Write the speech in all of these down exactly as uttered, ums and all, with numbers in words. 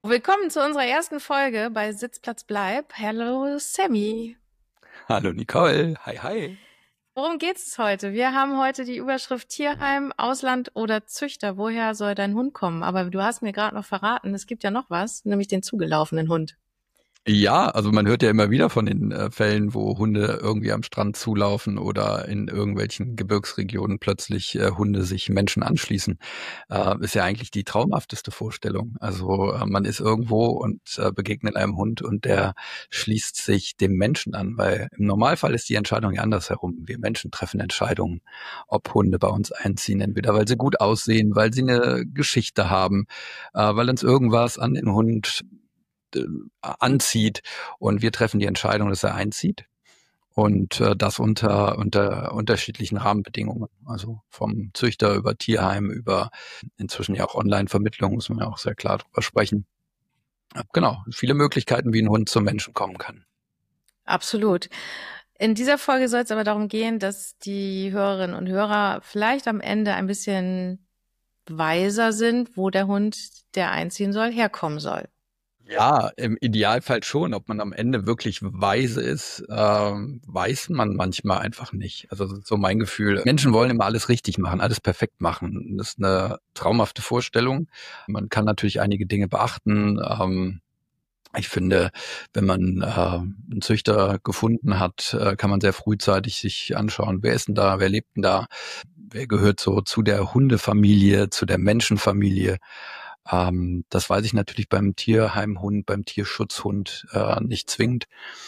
Willkommen zu unserer ersten Folge bei Sitzplatz Bleib. Hallo Sammy. Hallo Nicole, hi hi. Worum geht es heute? Wir haben heute die Überschrift Tierheim, Ausland oder Züchter. Woher soll dein Hund kommen? Aber du hast mir gerade noch verraten, es gibt ja noch was, nämlich den zugelaufenen Hund. Ja, also man hört ja immer wieder von den äh, Fällen, wo Hunde irgendwie am Strand zulaufen oder in irgendwelchen Gebirgsregionen plötzlich äh, Hunde sich Menschen anschließen. Äh, ist ja eigentlich die traumhafteste Vorstellung. Also äh, man ist irgendwo und äh, begegnet einem Hund und der schließt sich dem Menschen an, weil im Normalfall ist die Entscheidung ja andersherum. Wir Menschen treffen Entscheidungen, ob Hunde bei uns einziehen, entweder weil sie gut aussehen, weil sie eine Geschichte haben, äh, weil uns irgendwas an den Hund äh, anzieht und wir treffen die Entscheidung, dass er einzieht und äh, das unter unter unterschiedlichen Rahmenbedingungen, also vom Züchter über Tierheim über inzwischen ja auch Online-Vermittlung, muss man ja auch sehr klar drüber sprechen. Genau, viele Möglichkeiten, wie ein Hund zum Menschen kommen kann. Absolut. In dieser Folge soll es aber darum gehen, dass die Hörerinnen und Hörer vielleicht am Ende ein bisschen weiser sind, wo der Hund, der einziehen soll, herkommen soll. Ja, im Idealfall schon. Ob man am Ende wirklich weise ist, ähm, weiß man manchmal einfach nicht. Also das ist so mein Gefühl. Menschen wollen immer alles richtig machen, alles perfekt machen. Das ist eine traumhafte Vorstellung. Man kann natürlich einige Dinge beachten. Ähm, ich finde, wenn man äh, einen Züchter gefunden hat, äh, kann man sehr frühzeitig sich anschauen, wer ist denn da, wer lebt denn da, wer gehört so zu der Hundefamilie, zu der Menschenfamilie. Ähm, das weiß ich natürlich beim Tierheimhund, beim Tierschutzhund äh, nicht zwingend.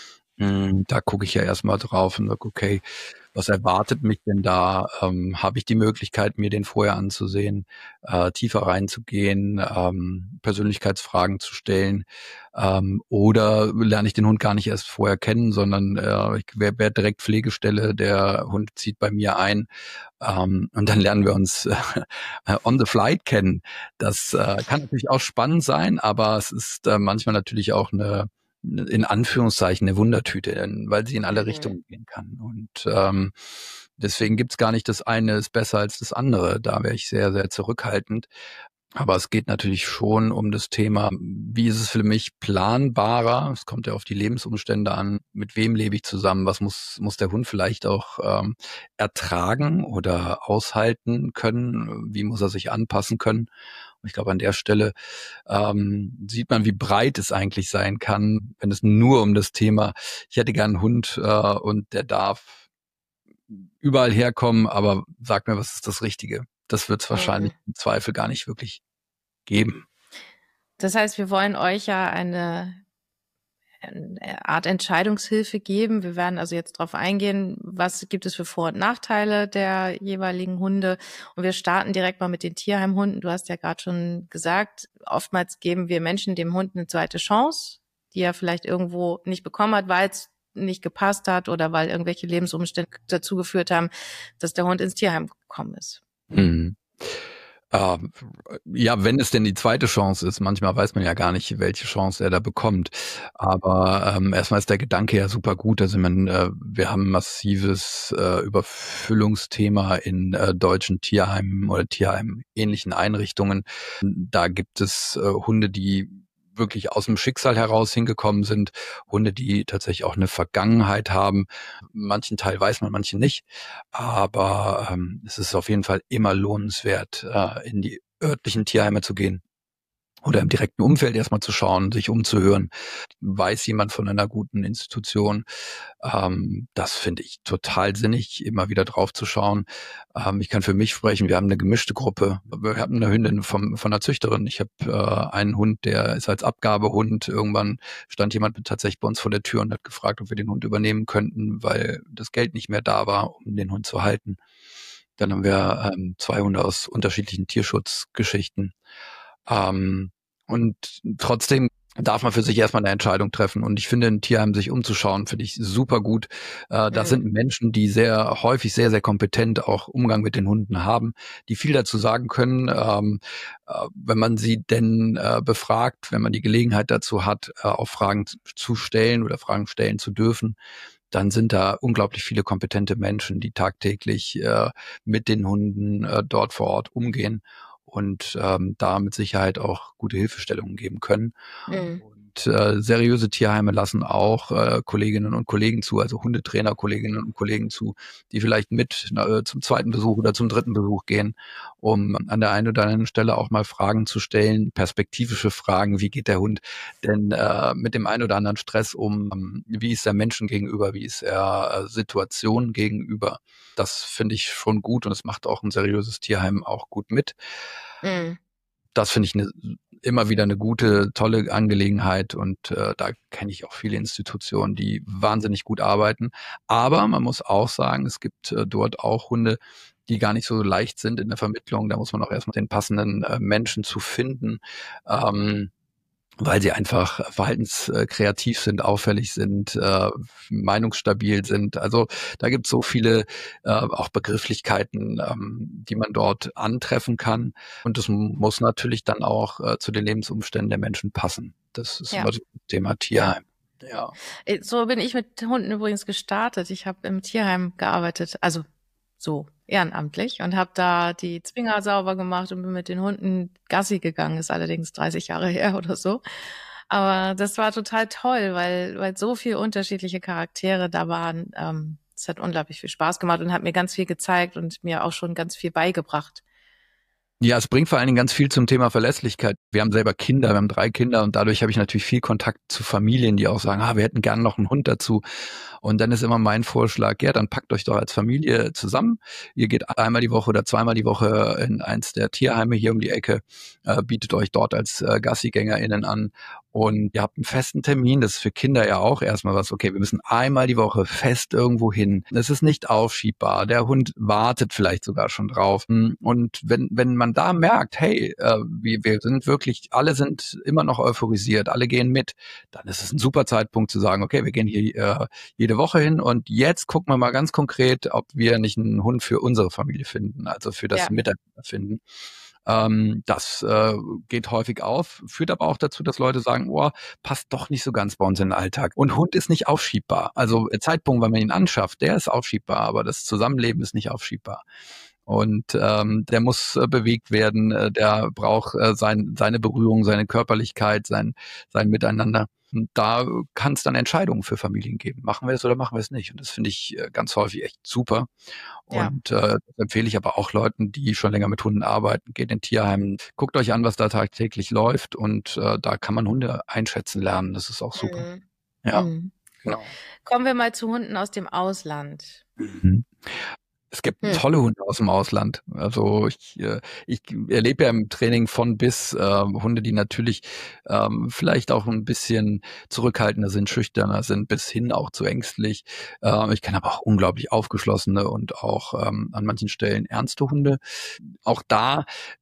Mm, Da gucke ich ja erstmal drauf und sage, okay, was erwartet mich denn da? Ähm, habe ich die Möglichkeit, mir den vorher anzusehen, äh, tiefer reinzugehen, ähm, Persönlichkeitsfragen zu stellen? Ähm, oder lerne ich den Hund gar nicht erst vorher kennen, sondern äh, ich werde werd direkt Pflegestelle, der Hund zieht bei mir ein, ähm, und dann lernen wir uns äh, on the flight kennen. Das äh, kann natürlich auch spannend sein, aber es ist äh, manchmal natürlich auch eine, in Anführungszeichen, eine Wundertüte, denn- weil sie in alle Mhm. Richtungen gehen kann. Und ähm, deswegen gibt's gar nicht das eine ist besser als das andere. Da wäre ich sehr, sehr zurückhaltend. Aber es geht natürlich schon um das Thema, wie ist es für mich planbarer? Es kommt ja auf die Lebensumstände an. Mit wem lebe ich zusammen? Was muss, muss der Hund vielleicht auch ähm, ertragen oder aushalten können? Wie muss er sich anpassen können? Und ich glaube, an der Stelle ähm, sieht man, wie breit es eigentlich sein kann, wenn es nur um das Thema, ich hätte gern einen Hund äh, und der darf überall herkommen, aber sag mir, was ist das Richtige? Das wird es wahrscheinlich Mhm. im Zweifel gar nicht wirklich geben. Das heißt, wir wollen euch ja eine eine Art Entscheidungshilfe geben. Wir werden also jetzt darauf eingehen, was gibt es für Vor- und Nachteile der jeweiligen Hunde. Und wir starten direkt mal mit den Tierheimhunden. Du hast ja gerade schon gesagt, oftmals geben wir Menschen dem Hund eine zweite Chance, die er vielleicht irgendwo nicht bekommen hat, weil es nicht gepasst hat oder weil irgendwelche Lebensumstände dazu geführt haben, dass der Hund ins Tierheim gekommen ist. Mhm. Ähm, ja, wenn es denn die zweite Chance ist, manchmal weiß man ja gar nicht, welche Chance er da bekommt. Aber ähm, erstmal ist der Gedanke ja super gut. Also man, äh, wir haben ein massives äh, Überfüllungsthema in äh, deutschen Tierheimen oder Tierheimen ähnlichen Einrichtungen. Da gibt es äh, Hunde, die wirklich aus dem Schicksal heraus hingekommen sind, Hunde, die tatsächlich auch eine Vergangenheit haben. Manchen Teil weiß man, manche nicht. Aber ähm, es ist auf jeden Fall immer lohnenswert, äh, in die örtlichen Tierheime zu gehen oder im direkten Umfeld erstmal zu schauen, sich umzuhören. Weiß jemand von einer guten Institution? Ähm, das finde ich total sinnig, immer wieder drauf zu schauen. Ähm, ich kann für mich sprechen, wir haben eine gemischte Gruppe. Wir haben eine Hündin vom, von einer Züchterin. Ich habe äh, einen Hund, der ist als Abgabehund. Irgendwann stand jemand tatsächlich bei uns vor der Tür und hat gefragt, ob wir den Hund übernehmen könnten, weil das Geld nicht mehr da war, um den Hund zu halten. Dann haben wir ähm, zwei Hunde aus unterschiedlichen Tierschutzgeschichten. Ähm, und trotzdem darf man für sich erstmal eine Entscheidung treffen. Und ich finde, in Tierheim sich umzuschauen, finde ich super gut. Äh, das sind Mhm. Menschen, die sehr häufig sehr, sehr kompetent auch Umgang mit den Hunden haben, die viel dazu sagen können, ähm, äh, wenn man sie denn äh, befragt, wenn man die Gelegenheit dazu hat, äh, auch Fragen zu zu stellen oder Fragen stellen zu dürfen, dann sind da unglaublich viele kompetente Menschen, die tagtäglich äh, mit den Hunden äh, dort vor Ort umgehen. und ähm, da mit Sicherheit auch gute Hilfestellungen geben können. Mhm. Und äh, seriöse Tierheime lassen auch äh, Kolleginnen und Kollegen zu, also Hundetrainer, Kolleginnen und Kollegen zu, die vielleicht mit äh, zum zweiten Besuch oder zum dritten Besuch gehen, um an der einen oder anderen Stelle auch mal Fragen zu stellen, perspektivische Fragen, wie geht der Hund denn äh, mit dem einen oder anderen Stress um, wie ist er Menschen gegenüber, wie ist er äh, Situationen gegenüber. Das finde ich schon gut und es macht auch ein seriöses Tierheim auch gut mit. Mhm. Das finde ich eine, immer wieder eine gute, tolle Angelegenheit und äh, da kenne ich auch viele Institutionen, die wahnsinnig gut arbeiten. Aber man muss auch sagen, es gibt äh, dort auch Hunde, die gar nicht so leicht sind in der Vermittlung. Da muss man auch erstmal den passenden äh, Menschen zu finden. Ähm, weil sie einfach verhaltenskreativ sind, auffällig sind, äh, meinungsstabil sind. Also da gibt es so viele äh, auch Begrifflichkeiten, ähm, die man dort antreffen kann. Und das muss natürlich dann auch äh, zu den Lebensumständen der Menschen passen. Das ist Ja. immer das Thema Tierheim. Ja. Äh, So bin ich mit Hunden übrigens gestartet. Ich habe im Tierheim gearbeitet, also so ehrenamtlich und habe da die Zwinger sauber gemacht und bin mit den Hunden Gassi gegangen, ist allerdings dreißig Jahre her oder so. Aber das war total toll, weil weil so viele unterschiedliche Charaktere da waren. Ähm, es hat unglaublich viel Spaß gemacht und hat mir ganz viel gezeigt und mir auch schon ganz viel beigebracht. Ja, es bringt vor allen Dingen ganz viel zum Thema Verlässlichkeit. Wir haben selber Kinder, wir haben drei Kinder und dadurch habe ich natürlich viel Kontakt zu Familien, die auch sagen, ah, wir hätten gern noch einen Hund dazu. Und dann ist immer mein Vorschlag, ja, dann packt euch doch als Familie zusammen. Ihr geht einmal die Woche oder zweimal die Woche in eins der Tierheime hier um die Ecke, äh, bietet euch dort als äh, GassiGängerInnen an und ihr habt einen festen Termin. Das ist für Kinder ja auch erstmal was, okay, wir müssen einmal die Woche fest irgendwo hin. Es ist nicht aufschiebbar. Der Hund wartet vielleicht sogar schon drauf. Und wenn, wenn man da merkt, hey, äh, wir, wir sind wirklich, alle sind immer noch euphorisiert, alle gehen mit, dann ist es ein super Zeitpunkt zu sagen, okay, wir gehen hier äh, jede Woche hin und jetzt gucken wir mal ganz konkret, ob wir nicht einen Hund für unsere Familie finden, also für das Ja. Miteinander finden. Ähm, das äh, geht häufig auf, führt aber auch dazu, dass Leute sagen, oh, passt doch nicht so ganz bei uns in den Alltag. Und Hund ist nicht aufschiebbar. Also der Zeitpunkt, wenn man ihn anschafft, der ist aufschiebbar, aber das Zusammenleben ist nicht aufschiebbar. Und ähm, der muss äh, bewegt werden, äh, der braucht äh, sein, seine Berührung, seine Körperlichkeit, sein, sein Miteinander. Und da kann es dann Entscheidungen für Familien geben. Machen wir es oder machen wir es nicht? Und das finde ich äh, ganz häufig echt super. Ja. Und äh, das empfehle ich aber auch Leuten, die schon länger mit Hunden arbeiten. Geht in Tierheimen, guckt euch an, was da tagtäglich läuft und äh, da kann man Hunde einschätzen lernen. Das ist auch super. Mhm. Ja, Mhm. genau. Kommen wir mal zu Hunden aus dem Ausland. Mhm. Es gibt Hm. tolle Hunde aus dem Ausland. Also ich, äh, ich erlebe ja im Training von bis äh, Hunde, die natürlich ähm, vielleicht auch ein bisschen zurückhaltender sind, schüchterner sind, bis hin auch zu ängstlich. Äh, ich kenne aber auch unglaublich aufgeschlossene und auch ähm, an manchen Stellen ernste Hunde. Auch da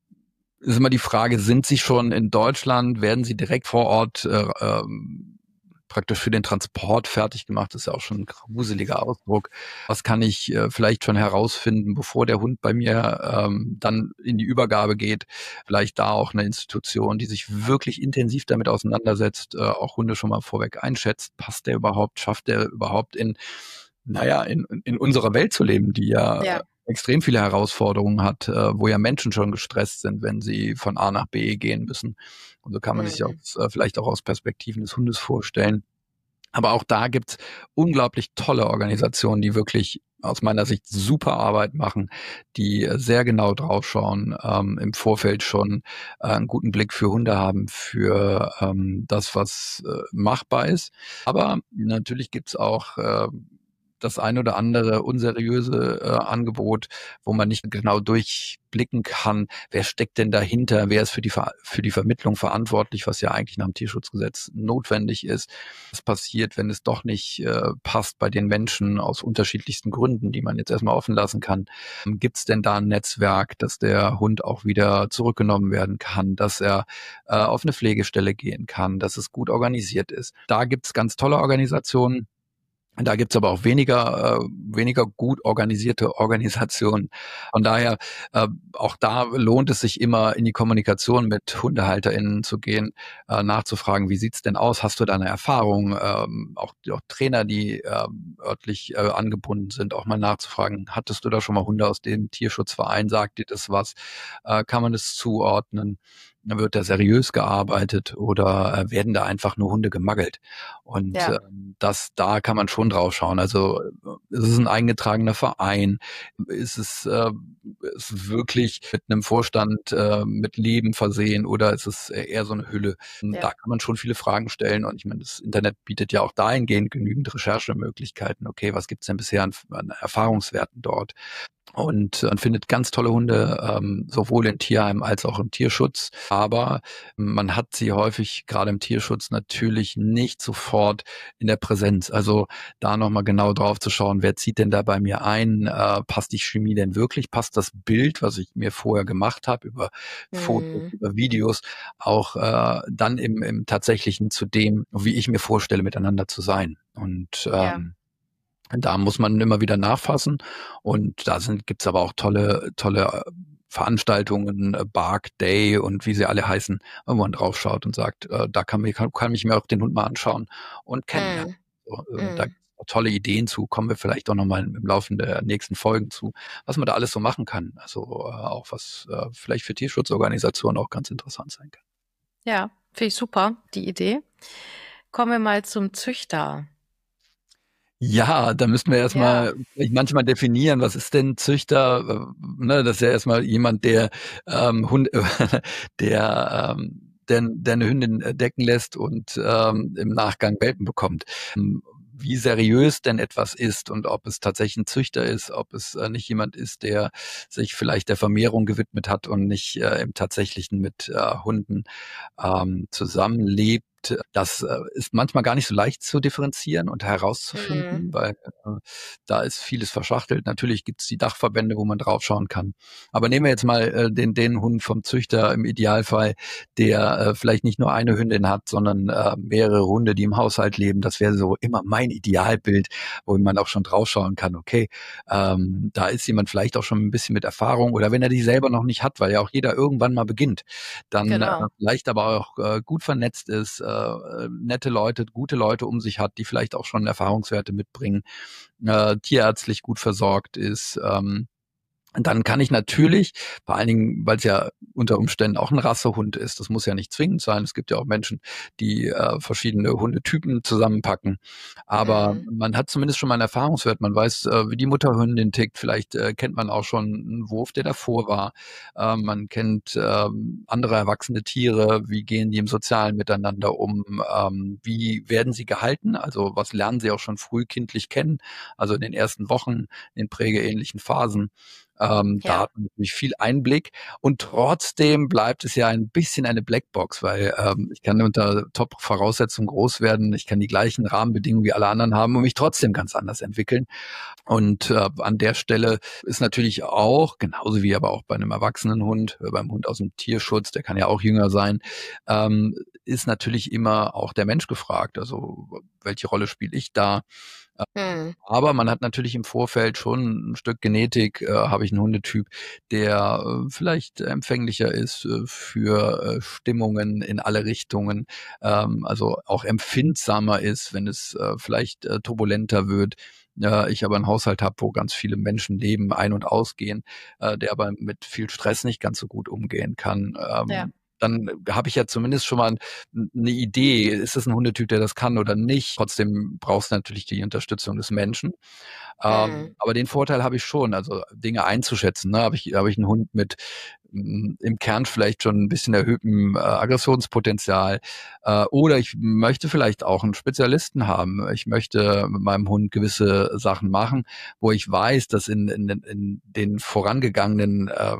ist immer die Frage, sind sie schon in Deutschland, werden sie direkt vor Ort äh, ähm, praktisch für den Transport fertig gemacht, das ist ja auch schon ein gruseliger Ausdruck. Was kann ich äh, vielleicht schon herausfinden, bevor der Hund bei mir ähm, dann in die Übergabe geht? Vielleicht da auch eine Institution, die sich wirklich intensiv damit auseinandersetzt, äh, auch Hunde schon mal vorweg einschätzt. Passt der überhaupt? Schafft der überhaupt in, naja, in, in unserer Welt zu leben, die ja, Ja. extrem viele Herausforderungen hat, äh, wo ja Menschen schon gestresst sind, wenn sie von A nach B gehen müssen. Und so kann man Mhm. sich auch äh, vielleicht auch aus Perspektiven des Hundes vorstellen. Aber auch da gibt's unglaublich tolle Organisationen, die wirklich aus meiner Sicht super Arbeit machen, die äh, sehr genau draufschauen, ähm, im Vorfeld schon äh, einen guten Blick für Hunde haben, für ähm, das, was äh, machbar ist. Aber natürlich gibt's auch äh, das ein oder andere unseriöse äh, Angebot, wo man nicht genau durchblicken kann, wer steckt denn dahinter, wer ist für die Ver für die Vermittlung verantwortlich, was ja eigentlich nach dem Tierschutzgesetz notwendig ist. Was passiert, wenn es doch nicht äh, passt bei den Menschen aus unterschiedlichsten Gründen, die man jetzt erstmal offen lassen kann? Gibt es denn da ein Netzwerk, dass der Hund auch wieder zurückgenommen werden kann, dass er äh, auf eine Pflegestelle gehen kann, dass es gut organisiert ist? Da gibt es ganz tolle Organisationen. Da gibt's aber auch weniger äh, weniger gut organisierte Organisationen. Von daher, äh, auch da lohnt es sich immer, in die Kommunikation mit HundehalterInnen zu gehen, äh, nachzufragen, wie sieht's denn aus? Hast du da eine Erfahrung? Ähm, auch, auch Trainer, die äh, örtlich äh, angebunden sind, auch mal nachzufragen, hattest du da schon mal Hunde aus dem Tierschutzverein? Sagt dir das was? Äh, kann man das zuordnen? Wird da seriös gearbeitet oder äh, werden da einfach nur Hunde gemaggelt? Und Ja. ähm, das, da kann man schon drauf schauen. Also äh, ist es ein eingetragener Verein? Ist es, äh, ist es wirklich mit einem Vorstand äh, mit Leben versehen oder ist es eher so eine Hülle? Und Ja. da kann man schon viele Fragen stellen. Und ich meine, das Internet bietet ja auch dahingehend genügend Recherchemöglichkeiten. Okay, was gibt's denn bisher an, an Erfahrungswerten dort? Und man findet ganz tolle Hunde, ähm, sowohl in Tierheimen als auch im Tierschutz. Aber man hat sie häufig, gerade im Tierschutz, natürlich nicht sofort in der Präsenz. Also da nochmal genau drauf zu schauen, wer zieht denn da bei mir ein? Äh, passt die Chemie denn wirklich? Passt das Bild, was ich mir vorher gemacht habe, über Fotos, Hm. über Videos, auch äh, dann im, im Tatsächlichen zu dem, wie ich mir vorstelle, miteinander zu sein? Und Ja. ähm, da muss man immer wieder nachfassen und da sind gibt's aber auch tolle tolle äh, Veranstaltungen, äh, Bark Day und wie sie alle heißen, wo man draufschaut und sagt, äh, da kann, mich, kann, kann ich mir auch den Hund mal anschauen und kennenlernen. Hm. So, äh, da Hm. gibt's auch tolle Ideen zu, kommen wir vielleicht auch nochmal im Laufe der nächsten Folgen zu, was man da alles so machen kann. Also äh, auch was äh, vielleicht für Tierschutzorganisationen auch ganz interessant sein kann. Ja, finde ich super, die Idee. Kommen wir mal zum Züchter. Ja, da müssten wir Ja. erstmal vielleicht manchmal definieren, was ist denn Züchter? Äh, ne, das ist ja erstmal jemand, der ähm, Hund, der, ähm, der, der eine Hündin decken lässt und ähm, im Nachgang Welpen bekommt. Wie seriös denn etwas ist und ob es tatsächlich ein Züchter ist, ob es äh, nicht jemand ist, der sich vielleicht der Vermehrung gewidmet hat und nicht äh, im Tatsächlichen mit äh, Hunden ähm, zusammenlebt. Das äh, ist manchmal gar nicht so leicht zu differenzieren und Hm. herauszufinden, weil äh, da ist vieles verschachtelt. Natürlich gibt es die Dachverbände, wo man draufschauen kann. Aber nehmen wir jetzt mal äh, den, den Hund vom Züchter im Idealfall, der äh, vielleicht nicht nur eine Hündin hat, sondern äh, mehrere Hunde, die im Haushalt leben. Das wäre so immer mein Idealbild, wo man auch schon draufschauen kann, okay, ähm, da ist jemand vielleicht auch schon ein bisschen mit Erfahrung oder wenn er die selber noch nicht hat, weil ja auch jeder irgendwann mal beginnt, dann äh, Genau. vielleicht aber auch äh, gut vernetzt ist, äh, nette Leute, gute Leute um sich hat, die vielleicht auch schon Erfahrungswerte mitbringen, äh, tierärztlich gut versorgt ist, ähm, dann kann ich natürlich, vor allen Dingen, weil es ja unter Umständen auch ein Rassehund ist, das muss ja nicht zwingend sein. Es gibt ja auch Menschen, die äh, verschiedene Hundetypen zusammenpacken. Aber Hm. man hat zumindest schon mal einen Erfahrungswert. Man weiß, äh, wie die Mutterhündin tickt. Vielleicht äh, kennt man auch schon einen Wurf, der davor war. Äh, man kennt äh, andere erwachsene Tiere. Wie gehen die im Sozialen miteinander um? Ähm, wie werden sie gehalten? Also was lernen sie auch schon früh kindlich kennen? Also in den ersten Wochen, in den prägeähnlichen Phasen. Ähm, da Ja. hat man natürlich viel Einblick und trotzdem bleibt es ja ein bisschen eine Blackbox, weil ähm, ich kann unter Top-Voraussetzungen groß werden, ich kann die gleichen Rahmenbedingungen wie alle anderen haben und mich trotzdem ganz anders entwickeln. Und äh, an der Stelle ist natürlich auch, genauso wie aber auch bei einem erwachsenen Hund, äh, beim Hund aus dem Tierschutz, der kann ja auch jünger sein, ähm, ist natürlich immer auch der Mensch gefragt. Also welche Rolle spiele ich da? Hm. Aber man hat natürlich im Vorfeld schon ein Stück Genetik, äh, habe ich einen Hundetyp, der äh, vielleicht empfänglicher ist äh, für äh, Stimmungen in alle Richtungen, ähm, also auch empfindsamer ist, wenn es äh, vielleicht äh, turbulenter wird. Äh, ich aber einen Haushalt habe, wo ganz viele Menschen leben, ein- und ausgehen, äh, der aber mit viel Stress nicht ganz so gut umgehen kann. Ja. Ähm, dann habe ich ja zumindest schon mal eine Idee, ist es ein Hundetyp, der das kann oder nicht. Trotzdem brauchst du natürlich die Unterstützung des Menschen. Hm. Ähm, aber den Vorteil habe ich schon, also Dinge einzuschätzen. Ne? Habe ich, habe ich einen Hund mit m, im Kern vielleicht schon ein bisschen erhöhtem äh, Aggressionspotenzial, äh, oder ich möchte vielleicht auch einen Spezialisten haben. Ich möchte mit meinem Hund gewisse Sachen machen, wo ich weiß, dass in, in, in den vorangegangenen äh,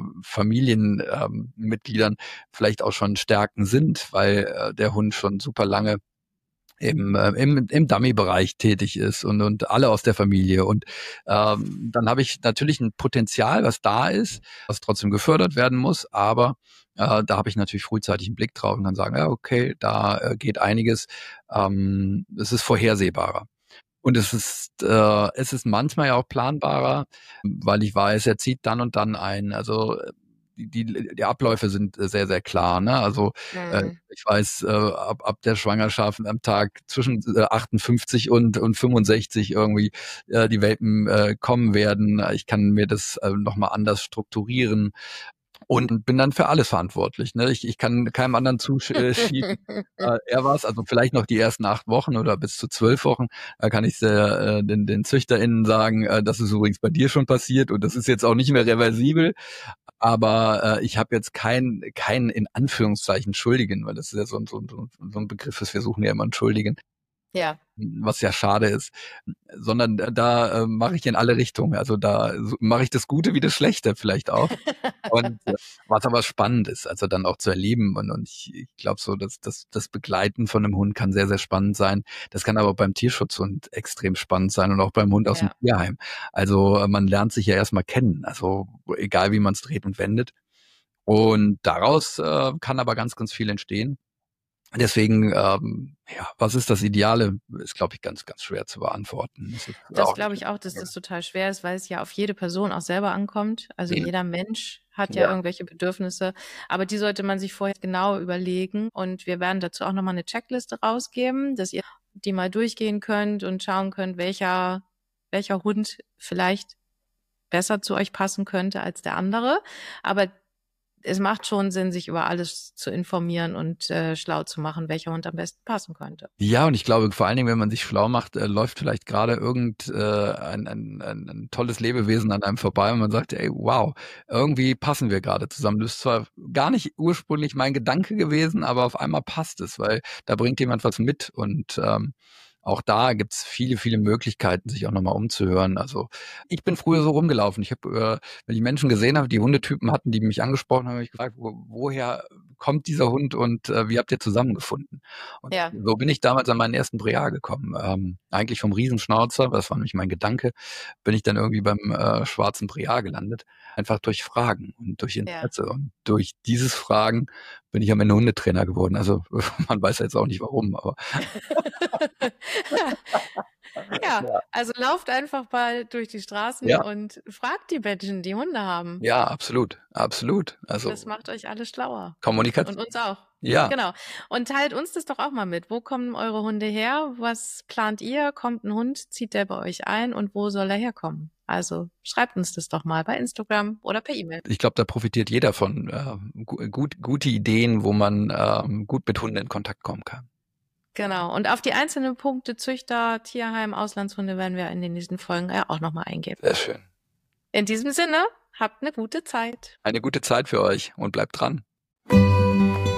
Familienmitgliedern äh, vielleicht auch schon Stärken sind, weil äh, der Hund schon super lange im, äh, im, im Dummy-Bereich tätig ist und, und alle aus der Familie. Und ähm, dann habe ich natürlich ein Potenzial, was da ist, was trotzdem gefördert werden muss, aber äh, da habe ich natürlich frühzeitig einen Blick drauf und kann sagen, ja, okay, da äh, geht einiges. Ähm, es ist vorhersehbarer. Und es ist, äh, es ist manchmal ja auch planbarer, weil ich weiß, er zieht dann und dann ein. Also die, die, die Abläufe sind sehr, sehr klar. Ne? Also äh, Mhm. ich weiß, äh, ab, ab der Schwangerschaft am Tag zwischen äh, achtundfünfzig und, und fünfundsechzig irgendwie äh, die Welpen äh, kommen werden. Ich kann mir das äh, nochmal anders strukturieren. Und bin dann für alles verantwortlich. Ne? Ich, ich kann keinem anderen zuschieben. Äh, er war's, also vielleicht noch die ersten acht Wochen oder bis zu zwölf Wochen. Da kann ich äh, den, den ZüchterInnen sagen, äh, das ist übrigens bei dir schon passiert und das ist jetzt auch nicht mehr reversibel. Aber äh, ich habe jetzt keinen keinen in Anführungszeichen Schuldigen, weil das ist ja so, ein- so, ein- so ein Begriff ist, wir suchen ja immer einen Schuldigen, Ja. was ja schade ist, sondern da, da äh, mache ich in alle Richtungen. Also da so, mache ich das Gute wie das Schlechte vielleicht auch. Und äh, was aber spannend ist, also dann auch zu erleben. Und, und ich, ich glaube so, dass das, das Begleiten von einem Hund kann sehr, sehr spannend sein. Das kann aber auch beim Tierschutzhund extrem spannend sein und auch beim Hund aus dem Ja. Tierheim. Also äh, man lernt sich ja erstmal kennen, also egal wie man es dreht und wendet. Und daraus äh, kann aber ganz, ganz viel entstehen. Deswegen, ähm, ja, was ist das Ideale, ist, glaube ich, ganz, ganz schwer zu beantworten. Das ist Das auch glaube nicht, ich auch, dass das total schwer ist, weil es ja auf jede Person auch selber ankommt. Also ja, jeder Mensch hat ja ja, irgendwelche Bedürfnisse, aber die sollte man sich vorher genau überlegen. Und wir werden dazu auch nochmal eine Checkliste rausgeben, dass ihr die mal durchgehen könnt und schauen könnt, welcher, welcher Hund vielleicht besser zu euch passen könnte als der andere. Aber es macht schon Sinn, sich über alles zu informieren und äh, schlau zu machen, welcher Hund am besten passen könnte. ja, und ich glaube, vor allen Dingen, wenn man sich schlau macht, äh, läuft vielleicht gerade irgend äh, ein, ein, ein, ein tolles Lebewesen an einem vorbei und man sagt, ey, wow, irgendwie passen wir gerade zusammen. Das ist zwar gar nicht ursprünglich mein Gedanke gewesen, aber auf einmal passt es, weil da bringt jemand was mit und ähm, auch da gibt's viele, viele Möglichkeiten, sich auch nochmal umzuhören. Also ich bin früher so rumgelaufen. Ich habe, äh, wenn ich Menschen gesehen habe, die Hundetypen hatten, die mich angesprochen haben, habe ich gefragt, wo, woher kommt dieser Hund und äh, wie habt ihr zusammengefunden? Und Ja, so bin ich damals an meinen ersten Break gekommen. Ähm, eigentlich vom Riesenschnauzer, das war nämlich mein Gedanke, bin ich dann irgendwie beim äh, schwarzen Break gelandet. Einfach durch Fragen und durch ja. Interesse. Und durch dieses Fragen bin ich am Ende Hundetrainer geworden. Also man weiß jetzt auch nicht warum, aber Ja, ja, also lauft einfach mal durch die Straßen ja, und fragt die Menschen, die Hunde haben. ja, absolut, absolut. Das Also macht euch alle schlauer. Und Kommunikation. uns auch. Ja, Genau. Und teilt uns das doch auch mal mit. Wo kommen eure Hunde her? Was plant ihr? Kommt ein Hund? Zieht der bei euch ein? Und wo soll er herkommen? Also schreibt uns das doch mal bei Instagram oder per E-Mail. ich glaube, da profitiert jeder von äh, gu gut, gute Ideen, wo man ähm, gut mit Hunden in Kontakt kommen kann. Genau. Und auf die einzelnen Punkte Züchter, Tierheim, Auslandshunde werden wir in den nächsten Folgen ja auch nochmal eingehen. Sehr schön. In diesem Sinne, habt eine gute Zeit. Eine gute Zeit für euch und bleibt dran.